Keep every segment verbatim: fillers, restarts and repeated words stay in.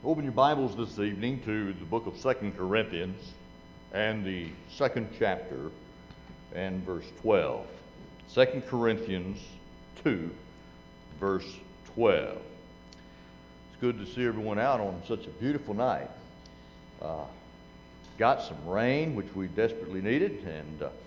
Open your Bibles this evening to the book of Second Corinthians and the second chapter and verse twelve. Second Corinthians two, verse twelve. It's good to see everyone out on such a beautiful night. Uh, got some rain, which we desperately needed, and uh,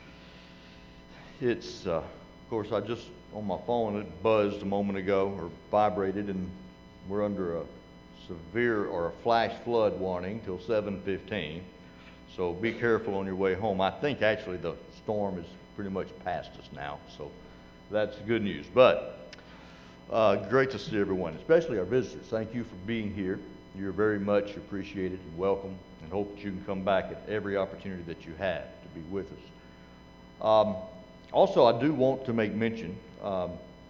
it's, uh, of course, I just, on my phone, it buzzed a moment ago, or vibrated, and we're under a severe or a flash flood warning till seven fifteen. So be careful on your way home. I think actually the storm is pretty much past us now, so that's good news. But uh, great to see everyone, especially our visitors. Thank you for being here. You're very much appreciated and welcome, and hope that you can come back at every opportunity that you have to be with us. Um, also, I do want to make mention, um,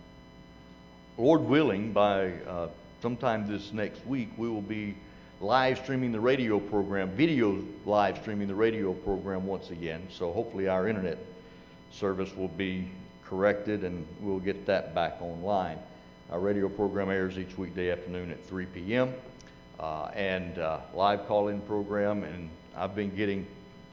Lord willing, by uh, sometime this next week, we will be live streaming the radio program, video live streaming the radio program once again. So hopefully our internet service will be corrected and we'll get that back online. Our radio program airs each weekday afternoon at three p.m. Uh, and uh, live call-in program, and I've been getting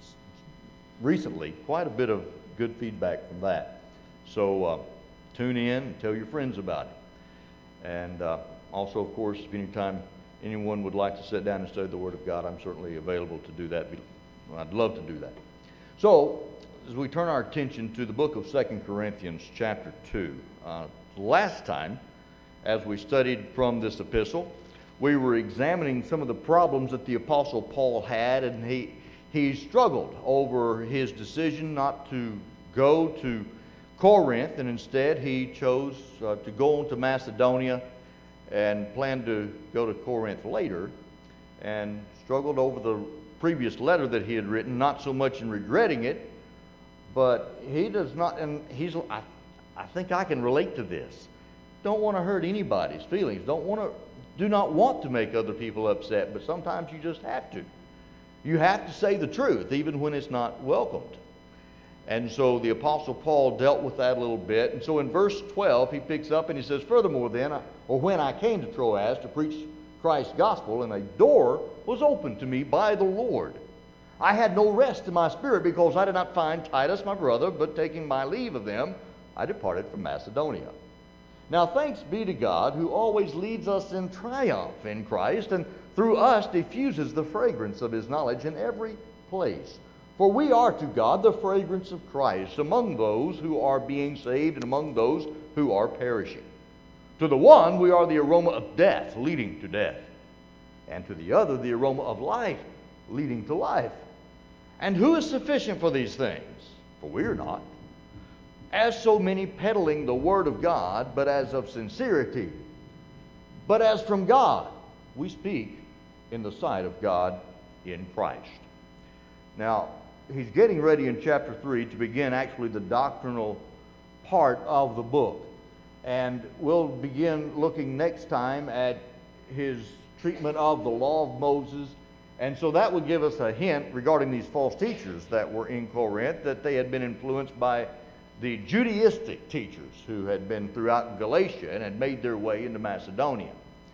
recently quite a bit of good feedback from that. So uh, tune in and tell your friends about it. And uh, also, of course, if anytime anyone would like to sit down and study the Word of God, I'm certainly available to do that. I'd love to do that. So, as we turn our attention to the book of Second Corinthians chapter two, uh, last time, as we studied from this epistle, we were examining some of the problems that the Apostle Paul had, and he, he struggled over his decision not to go to Corinth, and instead he chose uh, to go on to Macedonia and planned to go to Corinth later, and struggled over the previous letter that he had written, not so much in regretting it, but he does not, and he's, I, I think I can relate to this. Don't want to hurt anybody's feelings. Don't want to, do not want to make other people upset, but sometimes you just have to. You have to say the truth, even when it's not welcomed. And so the Apostle Paul dealt with that a little bit. And so in verse twelve, he picks up and he says, "Furthermore then, or when I came to Troas to preach Christ's gospel, and a door was opened to me by the Lord. I had no rest in my spirit, because I did not find Titus my brother, but taking my leave of them, I departed from Macedonia. Now thanks be to God, who always leads us in triumph in Christ, and through us diffuses the fragrance of his knowledge in every place. For we are to God the fragrance of Christ among those who are being saved and among those who are perishing. To the one we are the aroma of death, leading to death, and to the other the aroma of life, leading to life. And who is sufficient for these things? For we are not. As so many peddling the word of God, but as of sincerity. But as from God, we speak in the sight of God in Christ." Now, he's getting ready in chapter three to begin actually the doctrinal part of the book. And we'll begin looking next time at his treatment of the law of Moses. And so that would give us a hint regarding these false teachers that were in Corinth, that they had been influenced by the Judaistic teachers who had been throughout Galatia and had made their way into Macedonia.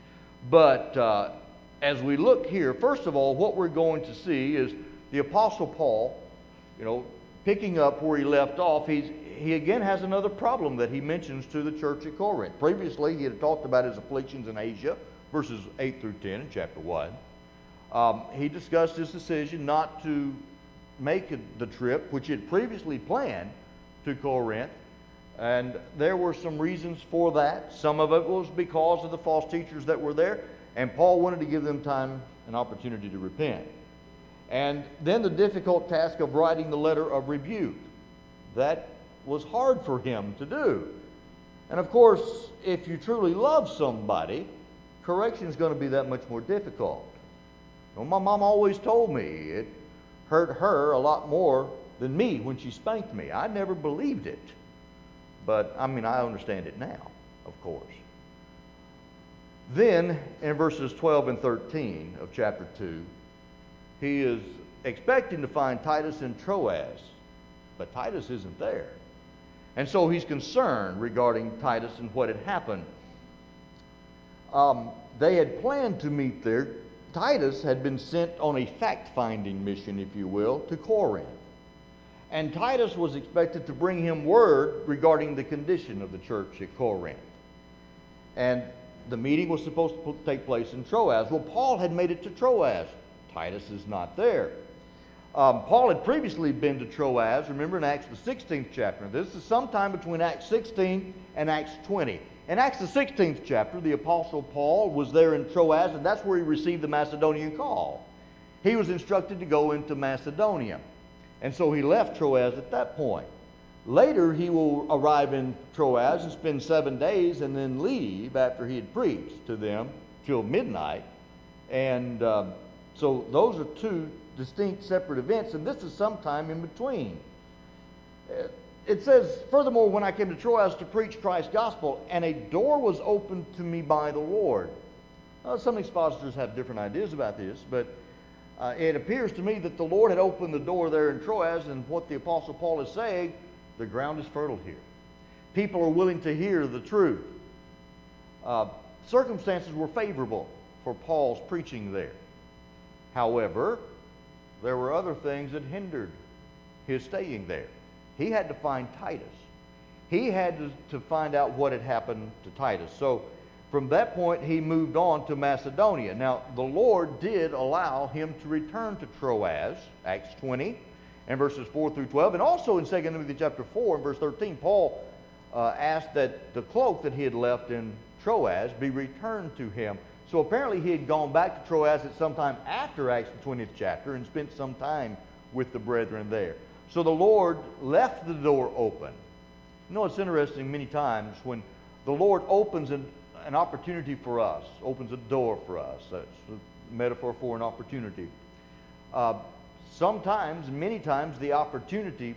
But uh, as we look here, first of all, what we're going to see is the Apostle Paul, you know, picking up where he left off. He's, he again has another problem that he mentions to the church at Corinth. Previously, he had talked about his afflictions in Asia, verses eight through ten in chapter one. Um, he discussed his decision not to make the trip, which he had previously planned, to Corinth. And there were some reasons for that. Some of it was because of the false teachers that were there, and Paul wanted to give them time and opportunity to repent. And then the difficult task of writing the letter of rebuke. That was hard for him to do. And of course, if you truly love somebody, correction is going to be that much more difficult. You know, my mom always told me it hurt her a lot more than me when she spanked me. I never believed it. But, I mean, I understand it now, of course. Then, in verses twelve and thirteen of chapter two, he is expecting to find Titus in Troas, but Titus isn't there. And so he's concerned regarding Titus and what had happened. Um, they had planned to meet there. Titus had been sent on a fact-finding mission, if you will, to Corinth. And Titus was expected to bring him word regarding the condition of the church at Corinth. And the meeting was supposed to take place in Troas. Well, Paul had made it to Troas. Titus is not there. Um, Paul had previously been to Troas, remember in Acts the sixteenth chapter. This is sometime between Acts sixteen and Acts twenty. In Acts the sixteenth chapter, the Apostle Paul was there in Troas, and that's where he received the Macedonian call. He was instructed to go into Macedonia. And so he left Troas at that point. Later, he will arrive in Troas and spend seven days and then leave after he had preached to them till midnight. And um, so those are two distinct separate events, and this is sometime in between. It says, furthermore, when I came to Troas to preach Christ's gospel, and a door was opened to me by the Lord. Well, some expositors have different ideas about this, but uh, it appears to me that the Lord had opened the door there in Troas, and what the Apostle Paul is saying, the ground is fertile here. People are willing to hear the truth. Uh, circumstances were favorable for Paul's preaching there. However, there were other things that hindered his staying there. He had to find Titus. He had to, to find out what had happened to Titus. So from that point, he moved on to Macedonia. Now, the Lord did allow him to return to Troas, Acts twenty, and verses four through twelve. And also in Second Timothy chapter four and verse thirteen, Paul uh, asked that the cloak that he had left in Troas be returned to him. So apparently he had gone back to Troas at some time after Acts the twentieth chapter and spent some time with the brethren there. So the Lord left the door open. You know, it's interesting many times when the Lord opens an, an opportunity for us, opens a door for us. That's a metaphor for an opportunity. Uh, sometimes, many times, the opportunity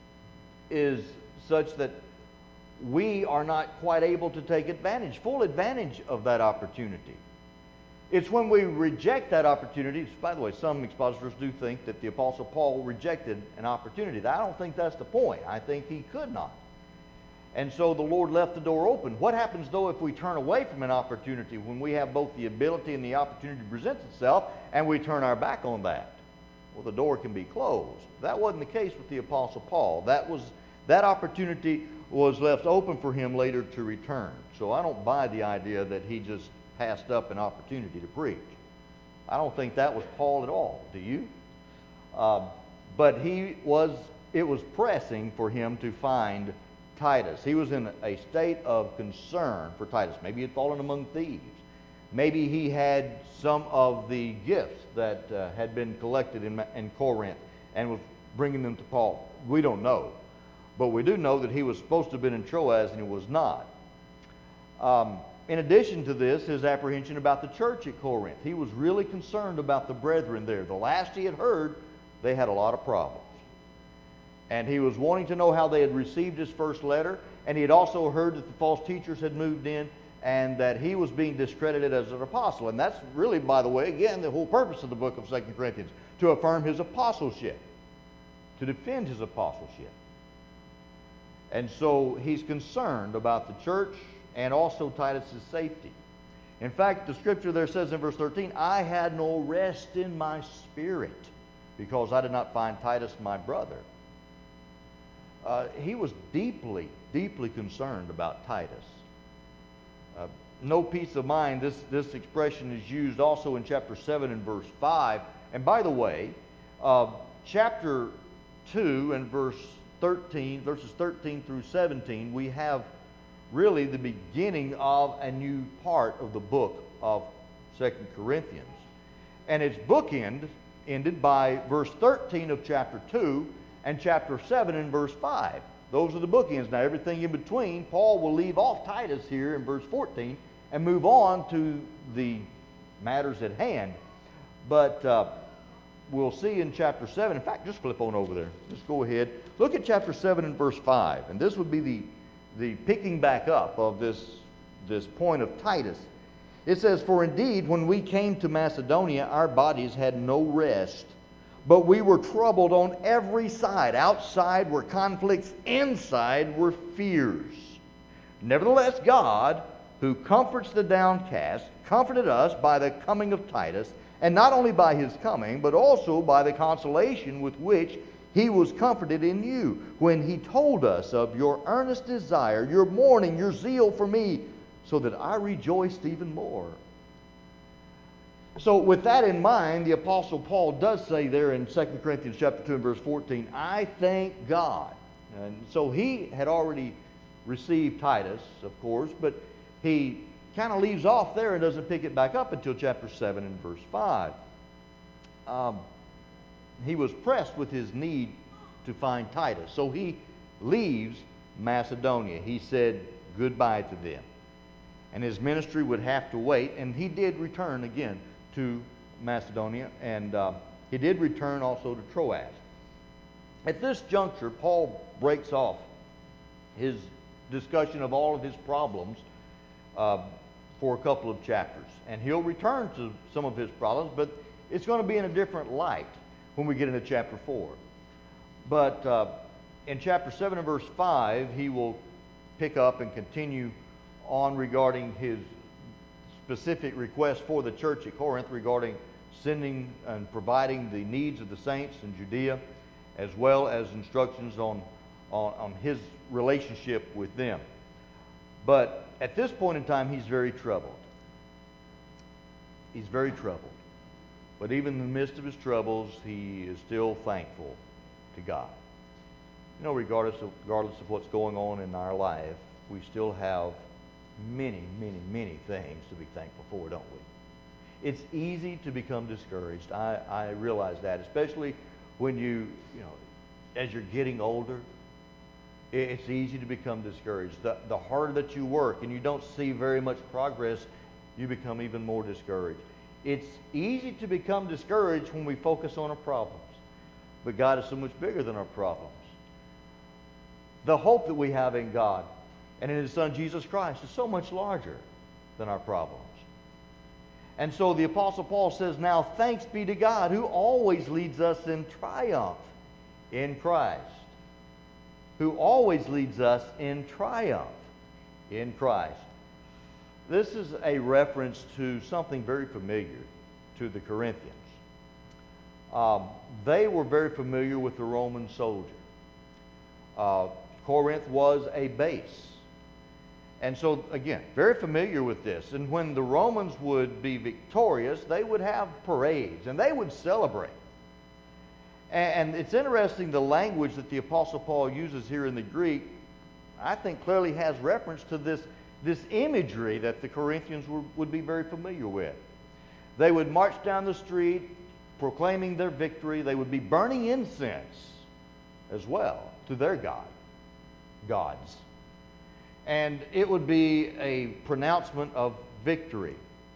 is such that we are not quite able to take advantage, full advantage of that opportunity. It's when we reject that opportunity. By the way, some expositors do think that the Apostle Paul rejected an opportunity. I don't think that's the point. I think he could not. And so the Lord left the door open. What happens, though, if we turn away from an opportunity when we have both the ability and the opportunity presents itself, and we turn our back on that? Well, the door can be closed. That wasn't the case with the Apostle Paul. That was that opportunity was left open for him later to return. So I don't buy the idea that he just passed up an opportunity to preach. I don't think that was Paul at all. Do you? Uh, but he was. It was pressing for him to find Titus. He was in a state of concern for Titus. Maybe he had fallen among thieves. Maybe he had some of the gifts that uh, had been collected in, in Corinth and was bringing them to Paul. We don't know. But we do know that he was supposed to have been in Troas and he was not. Um, in addition to this, his apprehension about the church at Corinth. He was really concerned about the brethren there. The last he had heard, they had a lot of problems. And he was wanting to know how they had received his first letter. And he had also heard that the false teachers had moved in and that he was being discredited as an apostle. And that's really, by the way, again, the whole purpose of the book of Second Corinthians, to affirm his apostleship, to defend his apostleship. And so he's concerned about the church and also Titus's safety. In fact, the scripture there says in verse thirteen, I had no rest in my spirit because I did not find Titus my brother. Uh, he was deeply, deeply concerned about Titus. Uh, no peace of mind. This, this expression is used also in chapter seven and verse five. And by the way, uh, chapter two and verse thirteen, verses thirteen through seventeen, we have really the beginning of a new part of the book of Second Corinthians. And its bookend ended by verse thirteen of chapter two and chapter seven and verse five. Those are the bookends. Now everything in between, Paul will leave off Titus here in verse fourteen and move on to the matters at hand. But uh, we'll see in chapter seven. In fact, just flip on over there. Just go ahead. Look at chapter seven and verse five. And this would be the, the picking back up of this, this point of Titus. It says, For indeed, when we came to Macedonia, our bodies had no rest, but we were troubled on every side. Outside were conflicts, inside were fears. Nevertheless, God, who comforts the downcast, comforted us by the coming of Titus, and not only by his coming, but also by the consolation with which he was comforted in you, when he told us of your earnest desire, your mourning, your zeal for me, so that I rejoiced even more. So with that in mind, the Apostle Paul does say there in Second Corinthians chapter two and verse fourteen, I thank God. And so he had already received Titus, of course, but he kind of leaves off there and doesn't pick it back up until chapter seven and verse five. Um, he was pressed with his need to find Titus. So he leaves Macedonia. He said goodbye to them. And his ministry would have to wait, and he did return again to Macedonia, and uh, he did return also to Troas. At this juncture, Paul breaks off his discussion of all of his problems uh, for a couple of chapters. And he'll return to some of his problems, but it's going to be in a different light when we get into chapter four. But uh, in chapter seven and verse five, he will pick up and continue on regarding his specific request for the church at Corinth regarding sending and providing the needs of the saints in Judea, as well as instructions on, on, on his relationship with them. But at this point in time, he's very troubled. He's very troubled. But even in the midst of his troubles, he is still thankful to God. You know, regardless of, regardless of what's going on in our life, we still have many, many, many things to be thankful for, don't we? It's easy to become discouraged. I, I realize that, especially when you, you know, as you're getting older, it's easy to become discouraged. The, the harder that you work and you don't see very much progress, you become even more discouraged. It's easy to become discouraged when we focus on our problems. But God is so much bigger than our problems. The hope that we have in God and in His Son Jesus Christ is so much larger than our problems. And so the Apostle Paul says, now thanks be to God who always leads us in triumph in Christ. Who always leads us in triumph in Christ. This is a reference to something very familiar to the Corinthians. Um, they were very familiar with the Roman soldier. Uh, Corinth was a base. And so, again, very familiar with this. And when the Romans would be victorious, they would have parades and they would celebrate. And it's interesting, the language that the Apostle Paul uses here in the Greek, I think clearly has reference to this, this imagery that the Corinthians were, would be very familiar with. They would march down the street proclaiming their victory. They would be burning incense as well to their God, gods. And it would be a pronouncement of victory.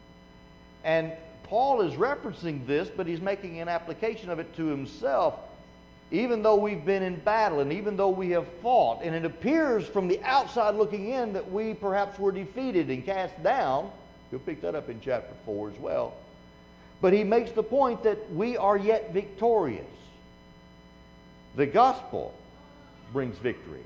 And Paul is referencing this, but he's making an application of it to himself. Even though we've been in battle and even though we have fought, and it appears from the outside looking in that we perhaps were defeated and cast down, you'll pick that up in chapter four as well. But he makes the point that we are yet victorious. The gospel brings victory,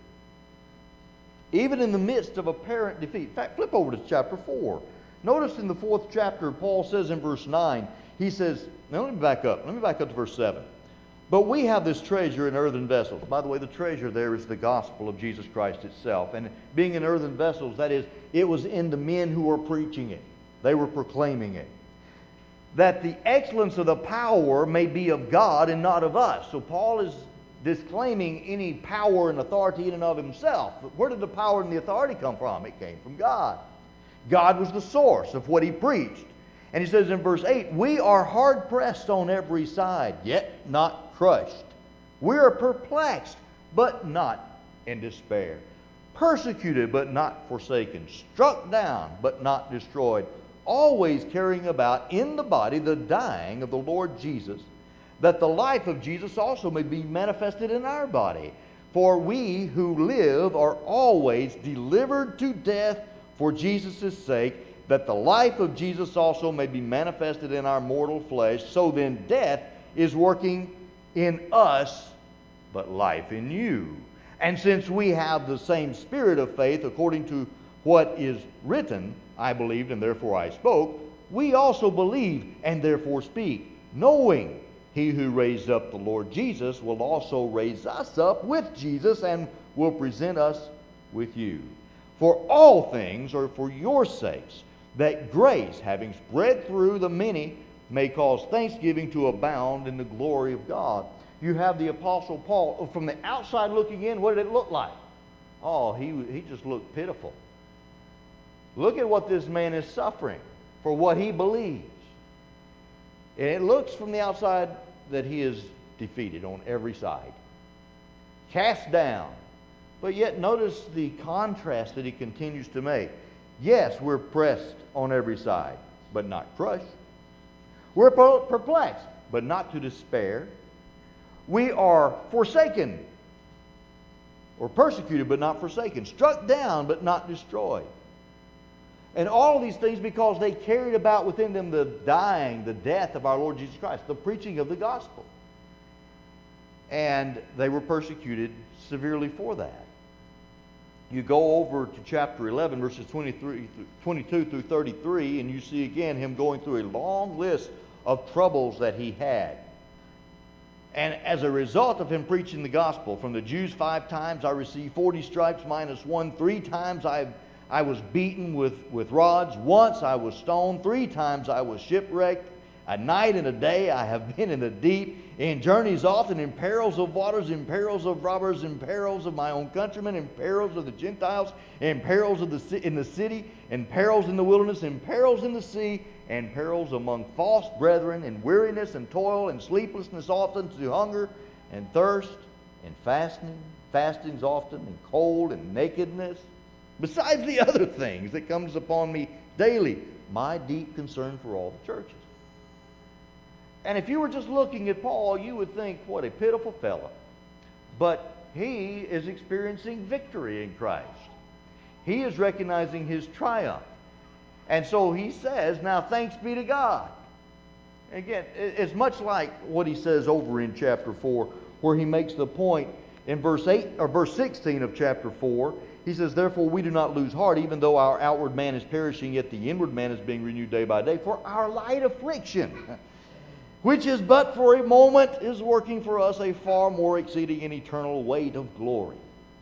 even in the midst of apparent defeat. In fact, flip over to chapter four. Notice in the fourth chapter, Paul says in verse nine, he says, now let me back up. Let me back up to verse seven. But we have this treasure in earthen vessels. By the way, the treasure there is the gospel of Jesus Christ itself. And being in earthen vessels, that is, it was in the men who were preaching it. They were proclaiming it. That the excellence of the power may be of God and not of us. So Paul is disclaiming any power and authority in and of himself. But where did the power and the authority come from? It came from God. God was the source of what he preached. And he says in verse eight, we are hard pressed on every side, yet not crushed. We are perplexed, but not in despair. Persecuted, but not forsaken. Struck down, but not destroyed. Always carrying about in the body the dying of the Lord Jesus, that the life of Jesus also may be manifested in our body. For we who live are always delivered to death for Jesus' sake, that the life of Jesus also may be manifested in our mortal flesh. So then death is working in us, but life in you. And since we have the same spirit of faith, according to what is written, I believed and therefore I spoke, we also believe and therefore speak, knowing he who raised up the Lord Jesus will also raise us up with Jesus and will present us with you. For all things are for your sakes, that grace, having spread through the many, may cause thanksgiving to abound in the glory of God. You have the Apostle Paul. From the outside looking in, what did it look like? Oh, he, he just looked pitiful. Look at what this man is suffering for what he believes. And it looks from the outside that he is defeated on every side, cast down. But yet notice the contrast that he continues to make. Yes, we're pressed on every side, but not crushed. We're perplexed, but not to despair. We are forsaken, or persecuted, but not forsaken. Struck down, but not destroyed. And all of these things because they carried about within them the dying, the death of our Lord Jesus Christ, the preaching of the gospel. And they were persecuted severely for that. You go over to chapter eleven, verses twenty-three, twenty-two through thirty-three, and you see again him going through a long list of troubles that he had. And as a result of him preaching the gospel, from the Jews five times I received forty stripes minus one. Three times I I was beaten with, with rods. Once I was stoned. Three times I was shipwrecked. A night and a day I have been in the deep, in journeys often, in perils of waters, in perils of robbers, in perils of my own countrymen, in perils of the Gentiles, in perils of the in the city, in perils in the wilderness, in perils in the sea, and perils among false brethren, in weariness and toil and sleeplessness often, to hunger and thirst, and fasting, fastings often, and cold and nakedness. Besides the other things that comes upon me daily, my deep concern for all the churches. And if you were just looking at Paul, you would think, what a pitiful fellow. But he is experiencing victory in Christ. He is recognizing his triumph. And so he says, now thanks be to God. Again, it's much like what he says over in chapter four, where he makes the point in verse eight or verse sixteen of chapter four. He says, therefore we do not lose heart, even though our outward man is perishing, yet the inward man is being renewed day by day. For our light affliction, which is but for a moment, is working for us a far more exceeding and eternal weight of glory.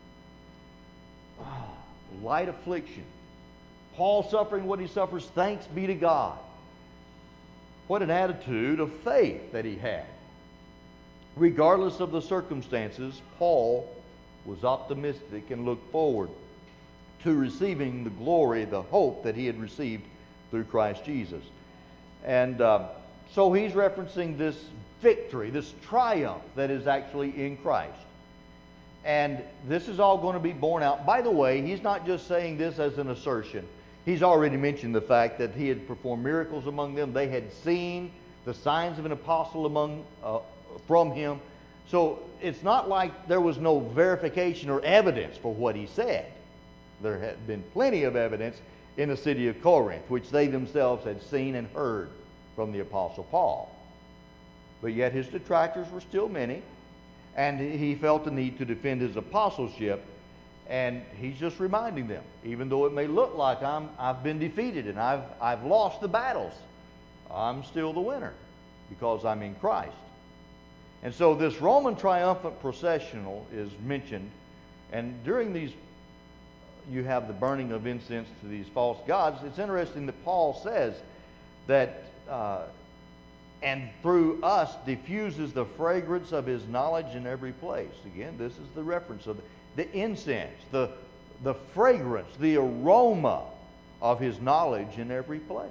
Oh, light affliction. Paul suffering what he suffers, thanks be to God. What an attitude of faith that he had. Regardless of the circumstances, Paul was optimistic and looked forward to receiving the glory, the hope that he had received through Christ Jesus. And uh, so he's referencing this victory, this triumph that is actually in Christ. And this is all going to be borne out. By the way, he's not just saying this as an assertion. He's already mentioned the fact that he had performed miracles among them. They had seen the signs of an apostle among uh, from him. So it's not like there was no verification or evidence for what he said. There had been plenty of evidence in the city of Corinth, which they themselves had seen and heard from the Apostle Paul. But yet his detractors were still many, and he felt the need to defend his apostleship. And he's just reminding them, even though it may look like I'm, I've been defeated and I've, I've lost the battles, I'm still the winner because I'm in Christ. And so this Roman triumphant processional is mentioned, and during these, you have the burning of incense to these false gods. It's interesting that Paul says that, uh, and through us diffuses the fragrance of his knowledge in every place. Again, this is the reference of the, the incense, the, the fragrance, the aroma of his knowledge in every place.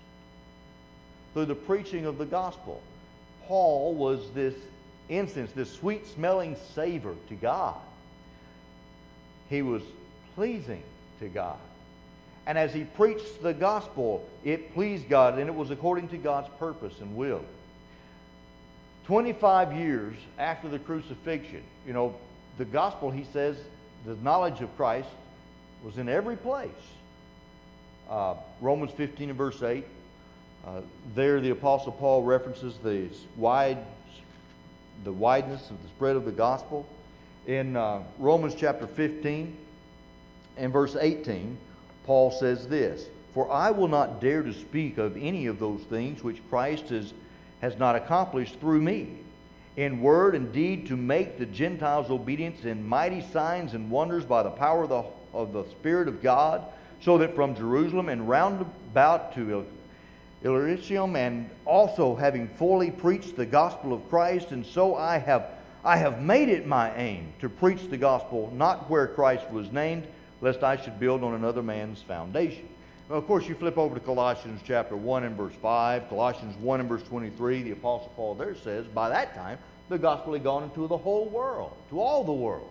Through the preaching of the gospel, Paul was this incense, this sweet-smelling savor to God. He was pleasing to God. And as he preached the gospel, it pleased God, and it was according to God's purpose and will. twenty-five years after the crucifixion, you know, the gospel, he says, the knowledge of Christ was in every place. Uh, Romans fifteen and verse eight, uh, there the Apostle Paul references the wide the wideness of the spread of the gospel. In uh, Romans chapter fifteen and verse eighteen, Paul says this, For I will not dare to speak of any of those things which Christ has, has not accomplished through me, in word and deed, to make the Gentiles obedient in mighty signs and wonders by the power of the, of the Spirit of God, so that from Jerusalem and round about to Illyricum, and also having fully preached the gospel of Christ, and so I have I have made it my aim to preach the gospel not where Christ was named, lest I should build on another man's foundation. Well, of course, you flip over to Colossians chapter one and verse five, Colossians one and verse twenty-three, the Apostle Paul there says, by that time, the gospel had gone into the whole world, to all the world.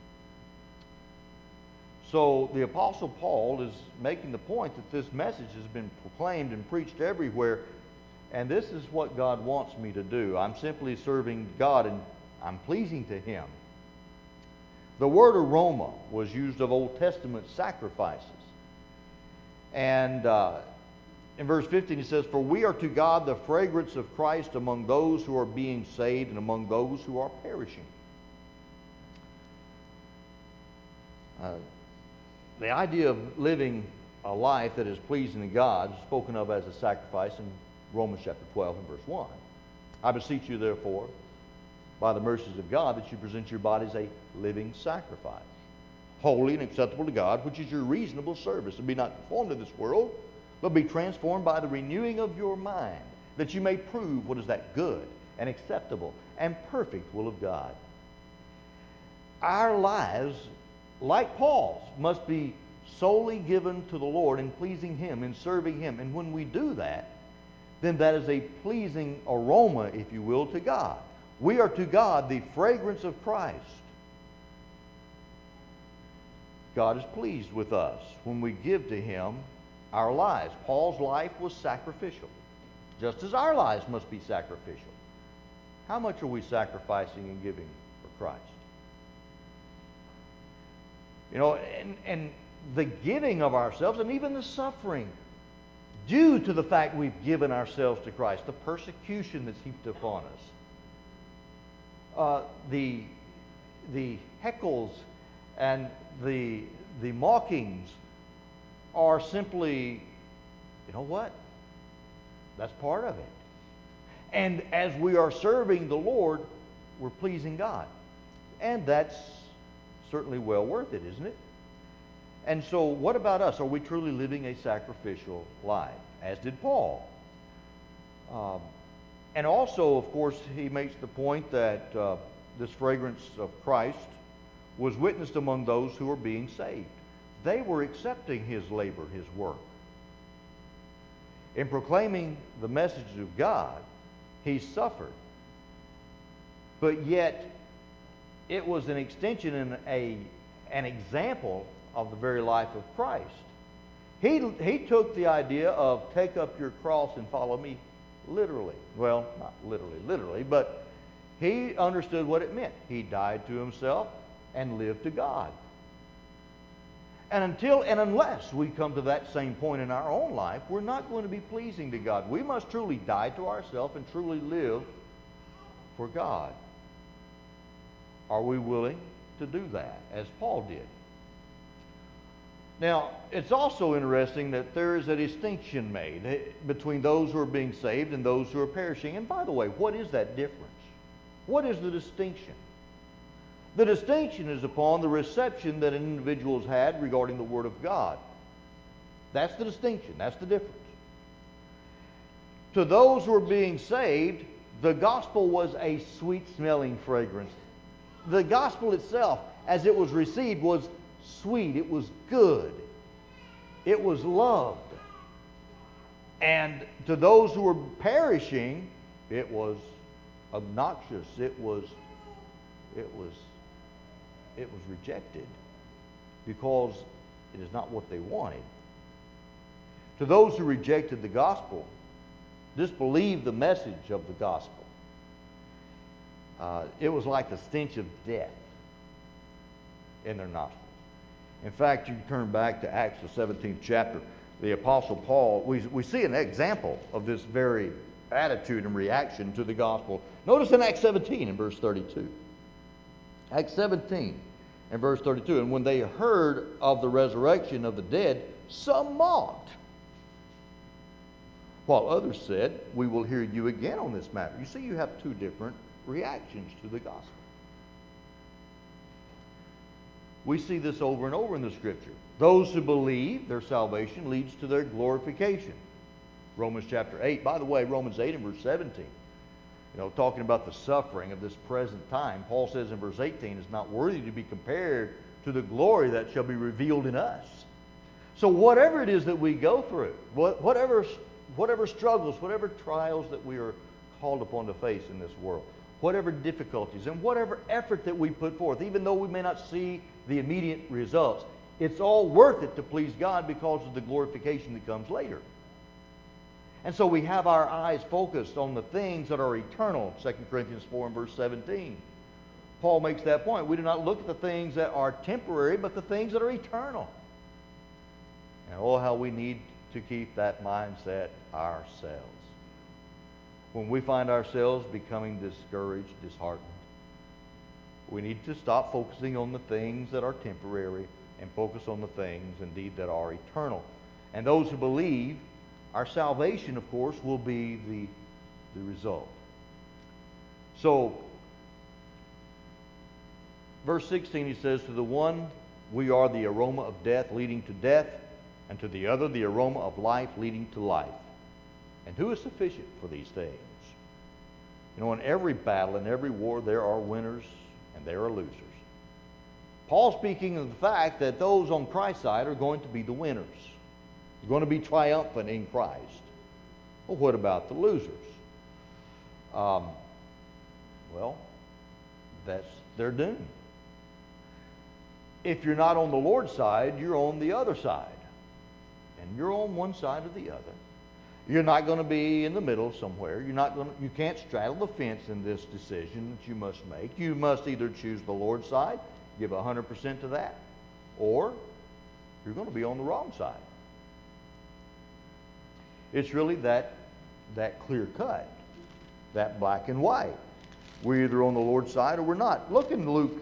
So the Apostle Paul is making the point that this message has been proclaimed and preached everywhere, and this is what God wants me to do. I'm simply serving God, and I'm pleasing to Him. The word aroma was used of Old Testament sacrifices. And uh, in verse fifteen it says, for we are to God the fragrance of Christ among those who are being saved and among those who are perishing. Uh, the idea of living a life that is pleasing to God is spoken of as a sacrifice in Romans chapter twelve and verse one. I beseech you therefore, by the mercies of God, that you present your bodies a living sacrifice, holy and acceptable to God, which is your reasonable service. And be not conformed to this world, but be transformed by the renewing of your mind, that you may prove what is that good and acceptable and perfect will of God. Our lives, like Paul's, must be solely given to the Lord in pleasing Him, in serving Him. And when we do that, then that is a pleasing aroma, if you will, to God. We are to God the fragrance of Christ. God is pleased with us when we give to Him our lives. Paul's life was sacrificial, just as our lives must be sacrificial. How much are we sacrificing and giving for Christ? You know, and, and the giving of ourselves, and even the suffering due to the fact we've given ourselves to Christ, the persecution that's heaped upon us, uh, the the heckles and the the mockings are simply, you know what? That's part of it. And as we are serving the Lord, we're pleasing God. And that's certainly well worth it, isn't it? And so what about us? Are we truly living a sacrificial life, as did Paul? Um, and also, of course, he makes the point that uh, this fragrance of Christ was witnessed among those who were being saved. They were accepting his labor, his work. In proclaiming the message of God, he suffered. But yet, it was an extension and a, an example of the very life of Christ. He, he took the idea of take up your cross and follow me literally. Well, not literally, literally, but he understood what it meant. He died to himself and lived to God. And until and unless we come to that same point in our own life, we're not going to be pleasing to God. We must truly die to ourselves and truly live for God. Are we willing to do that, as Paul did? Now, it's also interesting that there is a distinction made between those who are being saved and those who are perishing. And by the way, what is that difference? What is the distinction? The distinction is upon the reception that an individual has had regarding the Word of God. That's the distinction. That's the difference. To those who are being saved, the gospel was a sweet-smelling fragrance. The gospel itself, as it was received, was sweet. It was good. It was loved. And to those who were perishing, it was obnoxious. It was, it was, it was rejected because it is not what they wanted. To those who rejected the gospel, disbelieved the message of the gospel, uh, it was like the stench of death in their nostrils. In fact, you turn back to Acts, the seventeenth chapter. The Apostle Paul, we, we see an example of this very attitude and reaction to the gospel. Notice in Acts seventeen and verse thirty-two. Acts seventeen and verse thirty-two. And when they heard of the resurrection of the dead, some mocked. while others said, "We will hear you again on this matter." You see, you have two different reactions to the gospel. We see this over and over in the Scripture. Those who believe, their salvation leads to their glorification. Romans chapter eight. By the way, Romans eight and verse seventeen. You know, talking about the suffering of this present time, Paul says in verse eighteen, "Is not worthy to be compared to the glory that shall be revealed in us." So whatever it is that we go through, whatever, whatever struggles, whatever trials that we are called upon to face in this world, whatever difficulties and whatever effort that we put forth, even though we may not see the immediate results, it's all worth it to please God because of the glorification that comes later. And so we have our eyes focused on the things that are eternal. Second Corinthians four and verse seventeen. Paul makes that point. We do not look at the things that are temporary, but the things that are eternal. And oh, how we need to keep that mindset ourselves. When we find ourselves becoming discouraged, disheartened, we need to stop focusing on the things that are temporary and focus on the things, indeed, that are eternal. And those who believe, our salvation, of course, will be the, the result. So, verse sixteen, he says, "To the one we are the aroma of death leading to death, and to the other the aroma of life leading to life. And who is sufficient for these things?" You know, in every battle, in every war, there are winners and there are losers. Paul speaking of the fact that those on Christ's side are going to be the winners. They're going to be triumphant in Christ. Well, what about the losers? Um, well, that's their doom. If you're not on the Lord's side, you're on the other side. And you're on one side or the other. You're not going to be in the middle somewhere. You're not going to, you can't straddle the fence in this decision that you must make. You must either choose the Lord's side, give one hundred percent to that, or you're going to be on the wrong side. It's really that, that clear cut, that black and white. We're either on the Lord's side or we're not. Look in Luke,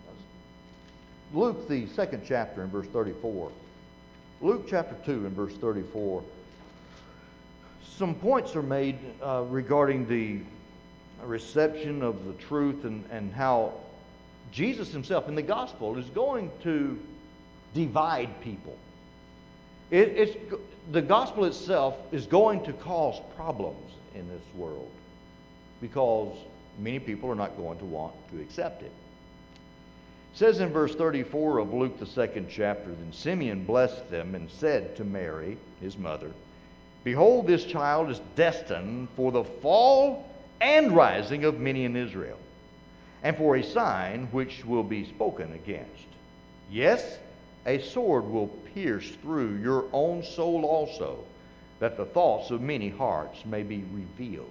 Luke the second chapter in verse thirty-four. Luke chapter two and verse thirty-four. Some points are made uh, regarding the reception of the truth and, and how Jesus himself in the gospel is going to divide people. It, it's, the gospel itself is going to cause problems in this world because many people are not going to want to accept it. It says in verse thirty-four of Luke the second chapter, "Then Simeon blessed them and said to Mary, his mother, Behold, this child is destined for the fall and rising of many in Israel, and for a sign which will be spoken against. Yes, a sword will pierce through your own soul also, that the thoughts of many hearts may be revealed."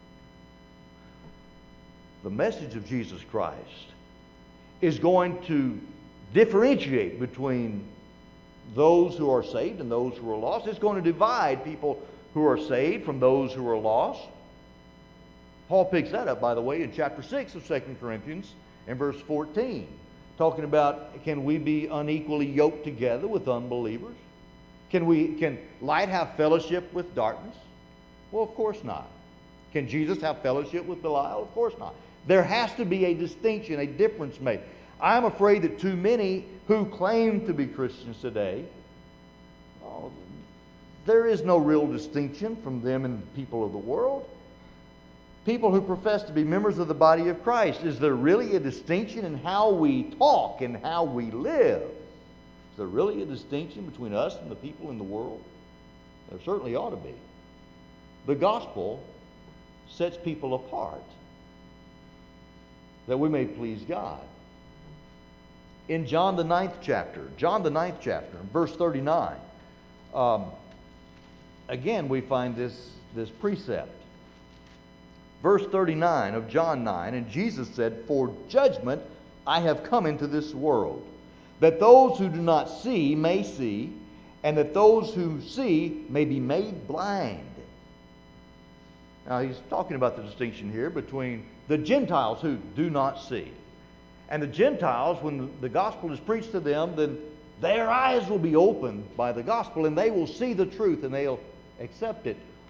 The message of Jesus Christ is going to differentiate between those who are saved and those who are lost. It's going to divide people who are saved from those who are lost. Paul picks that up, by the way, in chapter six of Second Corinthians and verse fourteen, talking about, can we be unequally yoked together with unbelievers? Can we, can light have fellowship with darkness? Well, of course not. Can Jesus have fellowship with Belial? Of course not. There has to be a distinction, a difference made. I'm afraid that too many who claim to be Christians today, oh, there is no real distinction from them and the people of the world. People who profess to be members of the body of Christ, is there really a distinction in how we talk and how we live? Is there really a distinction between us and the people in the world? There certainly ought to be. The gospel sets people apart that we may please God. In John the ninth chapter, John the ninth chapter, verse thirty-nine, um, again we find this, this precept. Verse thirty-nine of John nine, "And Jesus said, For judgment I have come into this world, that those who do not see may see, and that those who see may be made blind." Now he's talking about the distinction here between the Gentiles who do not see. And the Gentiles, when the gospel is preached to them, then their eyes will be opened by the gospel and they will see the truth and they'll accept it.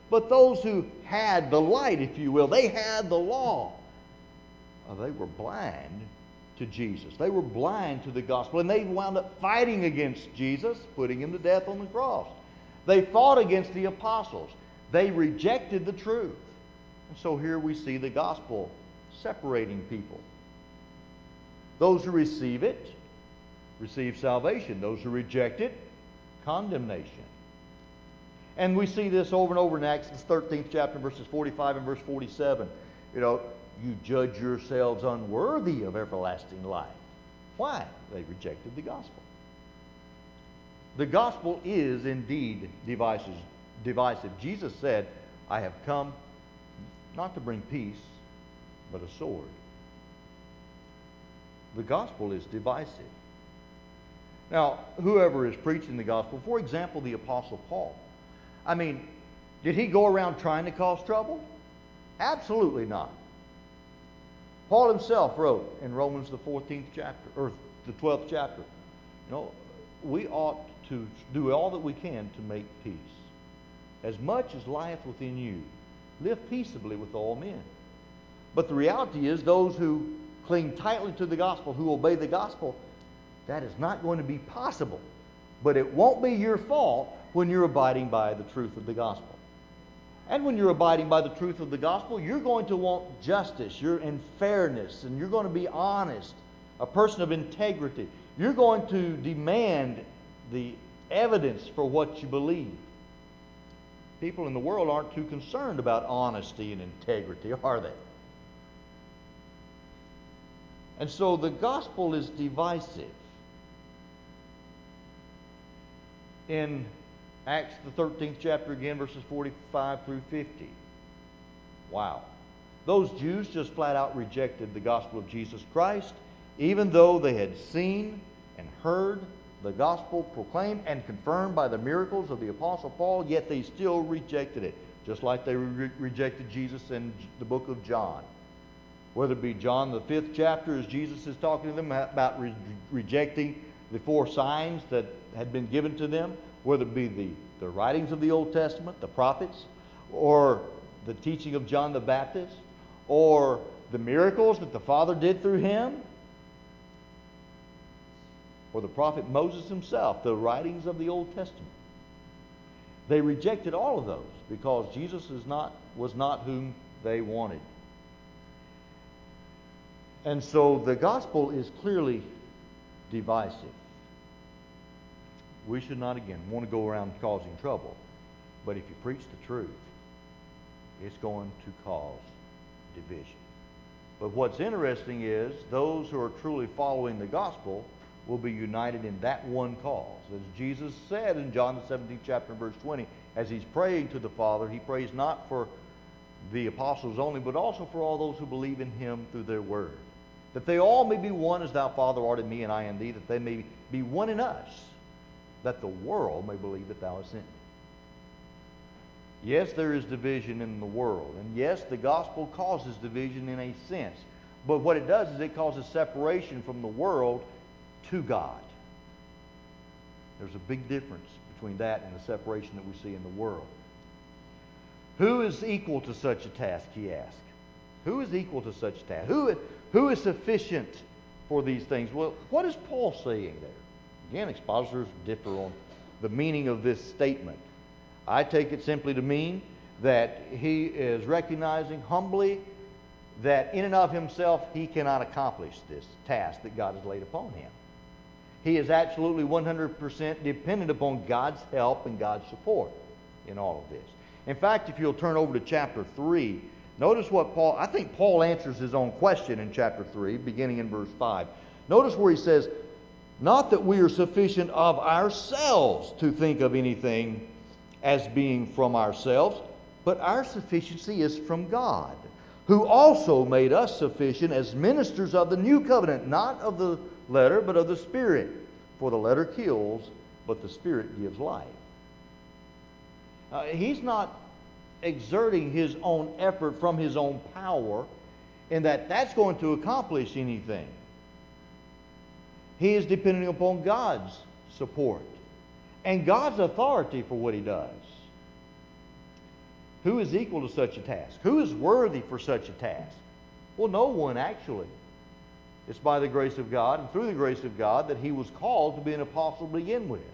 But those who had the light, if you will, they had the law, uh, they were blind to Jesus. They were blind to the gospel, and they wound up fighting against Jesus, putting him to death on the cross. They fought against the apostles. They rejected the truth. And so here we see the gospel separating people. Those who receive it receive salvation. Those who reject it, condemnation. And we see this over and over in Acts, the thirteenth chapter, verses forty-five and verse forty-seven. You know, you judge yourselves unworthy of everlasting life. Why? They rejected the gospel. The gospel is indeed divisive. divisive. Jesus said, I have come not to bring peace, but a sword. The gospel is divisive. Now, whoever is preaching the gospel, for example, the Apostle Paul, I mean, did he go around trying to cause trouble? Absolutely not. Paul himself wrote in Romans the fourteenth chapter, or the twelfth chapter, you know, we ought to do all that we can to make peace. As much as lieth within you, live peaceably with all men. But the reality is, those who cling tightly to the gospel, who obey the gospel, that is not going to be possible. But it won't be your fault when you're abiding by the truth of the gospel. And when you're abiding by the truth of the gospel, you're going to want justice, you're in fairness, and you're going to be honest, a person of integrity. You're going to demand the evidence for what you believe. People in the world aren't too concerned about honesty and integrity, are they? And so the gospel is divisive. In Acts the thirteenth chapter again, verses forty-five through fifty. Wow. Those Jews just flat out rejected the gospel of Jesus Christ, even though they had seen and heard the gospel proclaimed and confirmed by the miracles of the Apostle Paul, yet they still rejected it, just like they re- rejected Jesus in the book of John. Whether it be John the fifth chapter, as Jesus is talking to them about re- rejecting the four signs that had been given to them, whether it be the, the writings of the Old Testament, the prophets, or the teaching of John the Baptist, or the miracles that the Father did through him, or the prophet Moses himself, the writings of the Old Testament. They rejected all of those because Jesus is not, was not whom they wanted. And so the gospel is clearly divisive. We should not, again, want to go around causing trouble. But if you preach the truth, it's going to cause division. But what's interesting is those who are truly following the gospel will be united in that one cause. As Jesus said in John the seventeenth chapter, verse twenty, as he's praying to the Father, he prays not for the apostles only, but also for all those who believe in him through their word. That they all may be one as thou, Father, art in me and I in thee, that they may be one in us, that the world may believe that thou hast sent me. Yes, there is division in the world. And yes, the gospel causes division in a sense. But what it does is it causes separation from the world to God. There's a big difference between that and the separation that we see in the world. Who is equal to such a task, he asks. Who is equal to such a task? Who, who is sufficient for these things? Well, what is Paul saying there? Again, expositors differ on the meaning of this statement. I take it simply to mean that he is recognizing humbly that in and of himself he cannot accomplish this task that God has laid upon him. He is absolutely one hundred percent dependent upon God's help and God's support in all of this. In fact, if you'll turn over to chapter three, notice what Paul, I think Paul answers his own question in chapter three, beginning in verse five. Notice where he says, not that we are sufficient of ourselves to think of anything as being from ourselves, but our sufficiency is from God, who also made us sufficient as ministers of the new covenant, not of the letter, but of the Spirit. For the letter kills, but the Spirit gives life. Uh, he's not exerting his own effort from his own power in that that's going to accomplish anything. He is depending upon God's support and God's authority for what he does. Who is equal to such a task? Who is worthy for such a task? Well, no one actually. It's by the grace of God and through the grace of God that he was called to be an apostle to begin with.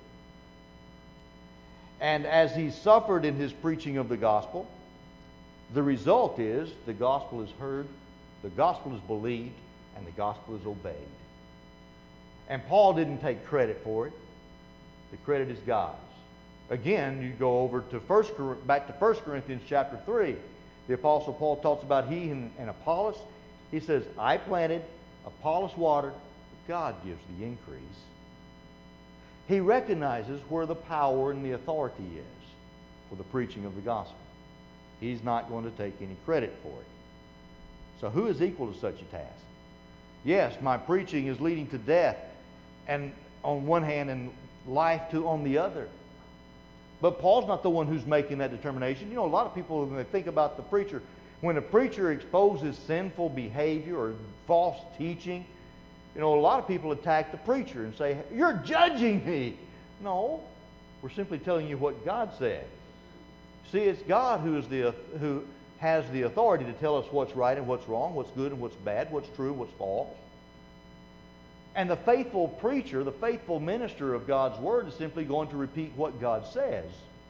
And as he suffered in his preaching of the gospel, the result is the gospel is heard, the gospel is believed, and the gospel is obeyed. And Paul didn't take credit for it. The credit is God's. Again, you go over to first, back to First Corinthians chapter three. The Apostle Paul talks about he and, and Apollos. He says, I planted, Apollos watered, but God gives the increase. He recognizes where the power and the authority is for the preaching of the gospel. He's not going to take any credit for it. So who is equal to such a task? Yes, my preaching is leading to death, and on one hand, and life to on the other. But Paul's not the one who's making that determination. You know, a lot of people, when they think about the preacher, when a preacher exposes sinful behavior or false teaching, you know, a lot of people attack the preacher and say, you're judging me. No, we're simply telling you what God said. See, it's God who is the who has the authority to tell us what's right and what's wrong, what's good and what's bad, what's true and what's false. And the faithful preacher, the faithful minister of God's Word is simply going to repeat what God says.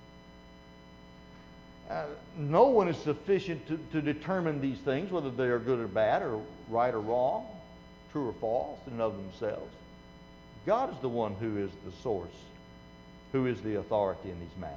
Uh, no one is sufficient to, to determine these things, whether they are good or bad, or right or wrong, true or false, in and of themselves. God is the one who is the source, who is the authority in these matters.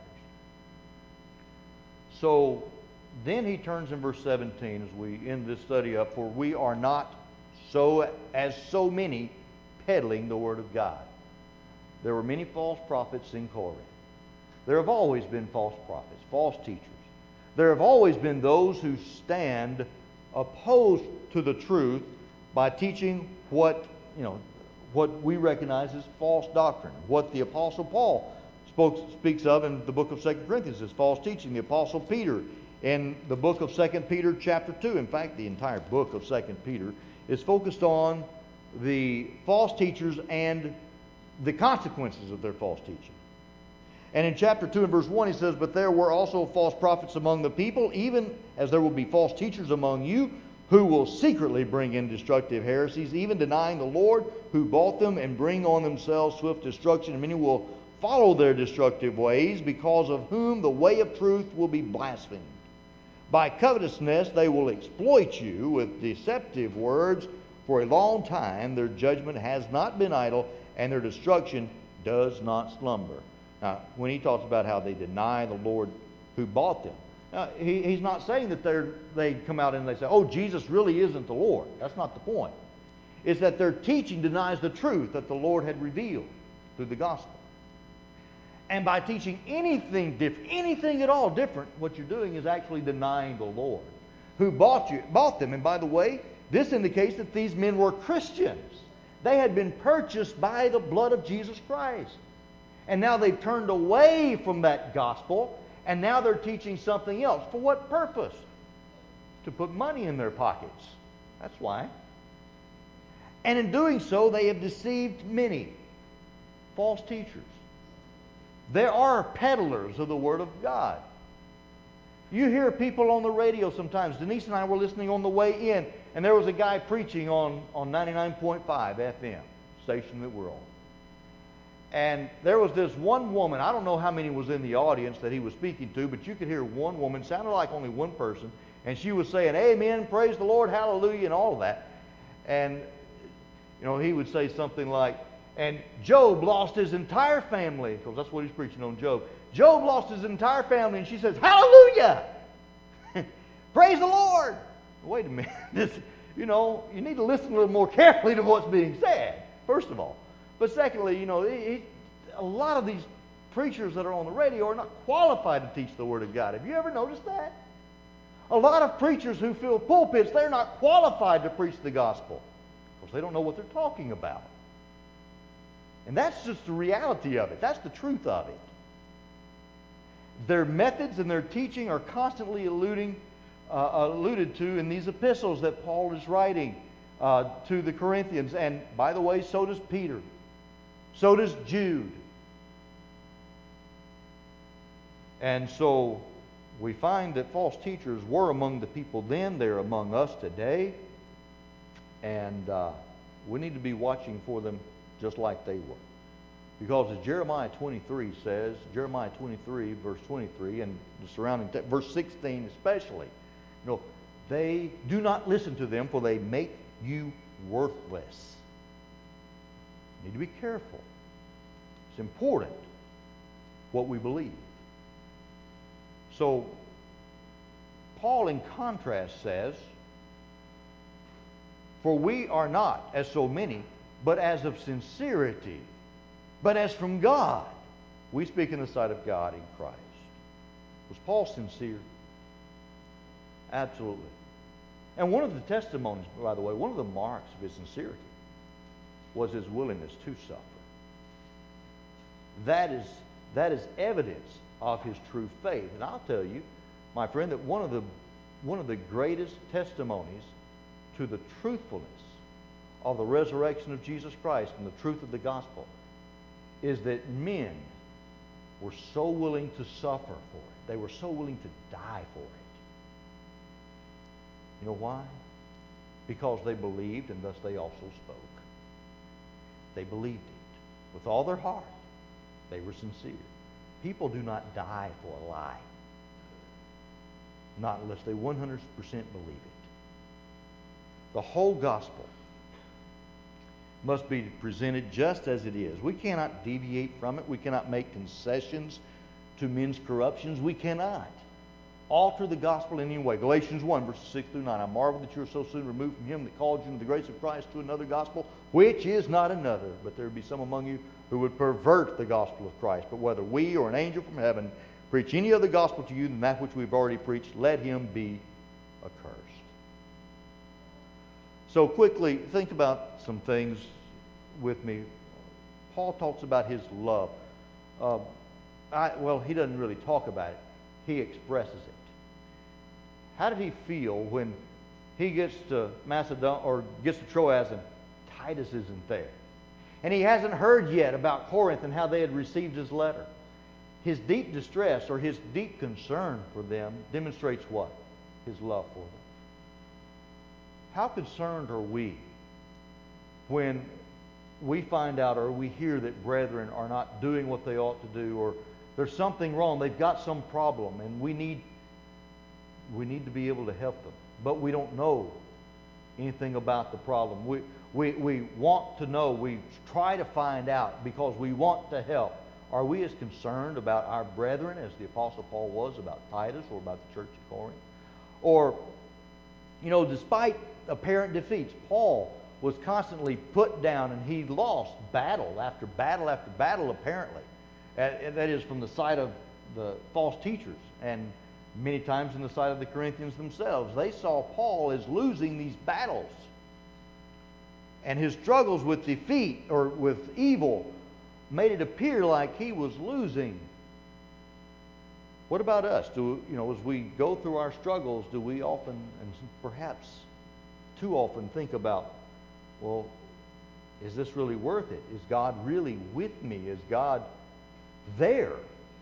So then he turns in verse seventeen as we end this study up, for we are not so as so many peddling the Word of God. There were many false prophets in Corinth. There have always been false prophets, false teachers. There have always been those who stand opposed to the truth by teaching what, you know, what we recognize as false doctrine, what the Apostle Paul spoke, speaks of in the book of Second Corinthians as false teaching. The Apostle Peter in the book of Second Peter chapter two, in fact, the entire book of Second Peter is focused on the false teachers and the consequences of their false teaching. And in chapter two and verse one he says, but there were also false prophets among the people, even as there will be false teachers among you, who will secretly bring in destructive heresies, even denying the Lord who bought them, and bring on themselves swift destruction. And many will follow their destructive ways, because of whom the way of truth will be blasphemed. By covetousness they will exploit you with deceptive words. For a long time their judgment has not been idle, and their destruction does not slumber. Now, when he talks about how they deny the Lord who bought them, now, he, he's not saying that they're, they come out and they say, oh, Jesus really isn't the Lord. That's not the point. It's that their teaching denies the truth that the Lord had revealed through the gospel. And by teaching anything different, anything at all different, what you're doing is actually denying the Lord who bought you, bought them. And by the way, this indicates that these men were Christians. They had been purchased by the blood of Jesus Christ. And now they've turned away from that gospel, and now they're teaching something else. For what purpose? To put money in their pockets. That's why. And in doing so, they have deceived many false teachers. There are peddlers of the Word of God. You hear people on the radio sometimes. Denise and I were listening on the way in, and there was a guy preaching on, on ninety-nine point five F M, station that we're on. And there was this one woman, I don't know how many was in the audience that he was speaking to, but you could hear one woman, sounded like only one person, and she was saying, amen, praise the Lord, hallelujah, and all of that. And, you know, he would say something like, and Job lost his entire family, because that's what he's preaching on, Job. Job lost his entire family, and she says, hallelujah! Praise the Lord! Wait a minute. This, you know, you need to listen a little more carefully to what's being said, first of all. But secondly, you know, he, a lot of these preachers that are on the radio are not qualified to teach the Word of God. Have you ever noticed that? A lot of preachers who fill pulpits, they're not qualified to preach the gospel because they don't know what they're talking about. And that's just the reality of it. That's the truth of it. Their methods and their teaching are constantly alluding, uh, alluded to in these epistles that Paul is writing uh, to the Corinthians. And by the way, so does Peter. So does Jude. And so we find that false teachers were among the people then, they're among us today, and uh, we need to be watching for them just like they were. Because as Jeremiah twenty-three says, Jeremiah twenty-three, verse twenty-three, and the surrounding text, verse sixteen especially, you know, they do not listen to them, for they make you worthless. You need to be careful. It's important what we believe. So, Paul in contrast says, for we are not as so many, but as of sincerity, but as from God. We speak in the sight of God in Christ. Was Paul sincere? Absolutely. And one of the testimonies, by the way, one of the marks of his sincerity was his willingness to suffer. That is, that is evidence of his true faith. And I'll tell you, my friend, that one of the, one of the greatest testimonies to the truthfulness of the resurrection of Jesus Christ and the truth of the gospel is that men were so willing to suffer for it. They were so willing to die for it. You know why? Because they believed, and thus they also spoke. They believed it with all their heart. They were sincere. People do not die for a lie. Not unless they one hundred percent believe it. The whole gospel must be presented just as it is. We cannot deviate from it. We cannot make concessions to men's corruptions. We cannot alter the gospel in any way. Galatians one, verses six through nine. I marvel that you are so soon removed from him that called you into the grace of Christ to another gospel, which is not another. But there be some among you who would pervert the gospel of Christ. But whether we or an angel from heaven preach any other gospel to you than that which we've already preached, let him be accursed. So quickly, think about some things with me. Paul talks about his love. Uh, I, well, he doesn't really talk about it. He expresses it. How did he feel when he gets to Macedon or gets to Troas and Titus isn't there? And he hasn't heard yet about Corinth and how they had received his letter. His deep distress or his deep concern for them demonstrates what? His love for them. How concerned are we when we find out or we hear that brethren are not doing what they ought to do, or there's something wrong, they've got some problem, and we need we need to be able to help them. But we don't know anything about the problem. We, we, we want to know. We try to find out because we want to help. Are we as concerned about our brethren as the Apostle Paul was about Titus or about the church at Corinth? Or, you know, despite apparent defeats, Paul was constantly put down and he lost battle after battle after battle, apparently. And that is from the side of the false teachers and many times in the sight of the Corinthians themselves. They saw Paul as losing these battles. And his struggles with defeat or with evil made it appear like he was losing. What about us? Do you know, as we go through our struggles, do we often, and perhaps too often, think about, well, is this really worth it? Is God really with me? Is God there?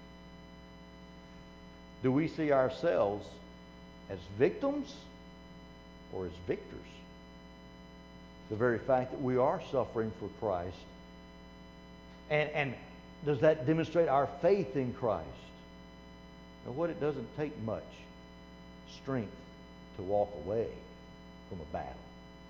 Do we see ourselves as victims or as victors? The very fact that we are suffering for Christ. And, and does that demonstrate our faith in Christ? Now, what, it doesn't take much strength to walk away from a battle.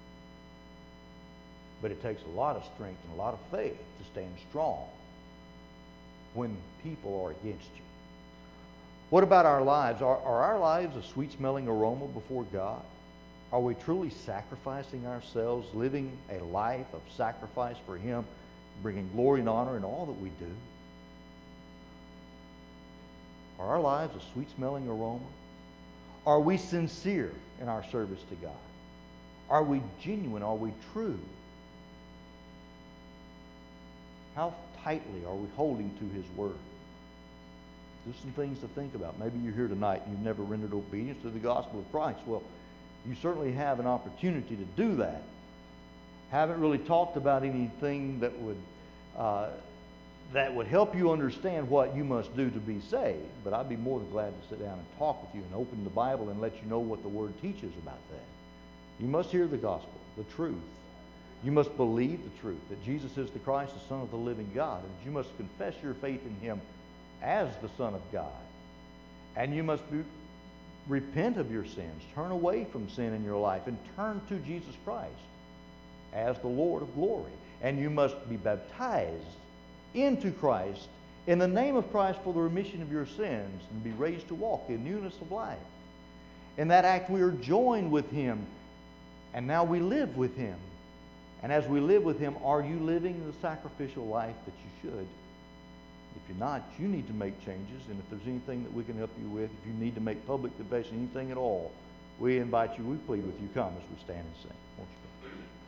But it takes a lot of strength and a lot of faith to stand strong when people are against you. What about our lives? Are, are our lives a sweet-smelling aroma before God? Are we truly sacrificing ourselves, living a life of sacrifice for Him, bringing glory and honor in all that we do? Are our lives a sweet-smelling aroma? Are we sincere in our service to God? Are we genuine? Are we true? How tightly are we holding to His Word? There's some things to think about. Maybe you're here tonight and you've never rendered obedience to the gospel of Christ. Well, you certainly have an opportunity to do that. Haven't really talked about anything that would uh, that would help you understand what you must do to be saved. But I'd be more than glad to sit down and talk with you and open the Bible and let you know what the Word teaches about that. You must hear the gospel, the truth. You must believe the truth, that Jesus is the Christ, the Son of the living God. And you must confess your faith in Him as the Son of God. And you must be, repent of your sins, turn away from sin in your life, and turn to Jesus Christ as the Lord of glory. And you must be baptized into Christ in the name of Christ for the remission of your sins and be raised to walk in newness of life. In that act we are joined with Him, and now we live with Him. And as we live with Him, are you living the sacrificial life that you should? If you're not, you need to make changes. And if there's anything that we can help you with, if you need to make public confession, anything at all, we invite you, we plead with you, come as we stand and sing. Won't you come?